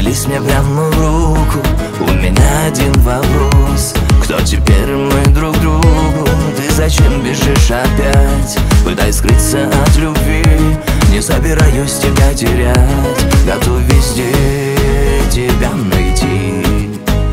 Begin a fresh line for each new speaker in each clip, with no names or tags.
Залезь мне прямо в руку. У меня один вопрос: кто теперь мы друг другу? Ты зачем бежишь опять, пытаясь скрыться от любви? Не собираюсь тебя терять, готов везде тебя найти.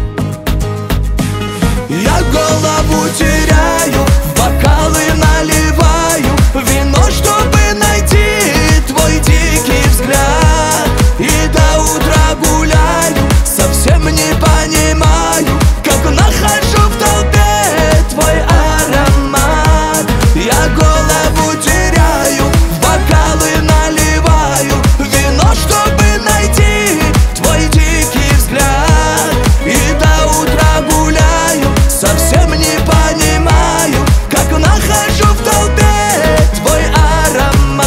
Я голову теряю, бокалы наливаю вино, чтобы найти твой дикий взгляд. И до утра гуляю, совсем не понимаю, как нахожу в толпе твой аромат. Я голову теряю, бокалы наливаю вино, чтобы найти твой дикий взгляд. И до утра гуляю, совсем не понимаю, как нахожу в толпе твой аромат.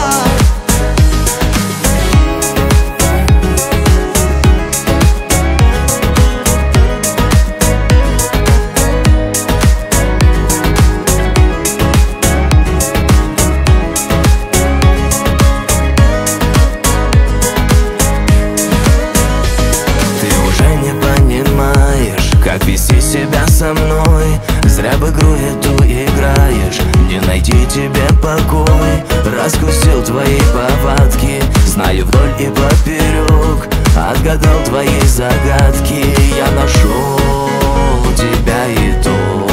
Ты уже не понимаешь, как вести себя со мной. Зря в игру эту играешь, не найти тебе покой. Раскусил твои повадки, знаю вдоль и поперек. Отгадал твои загадки, я нашел тебя и то.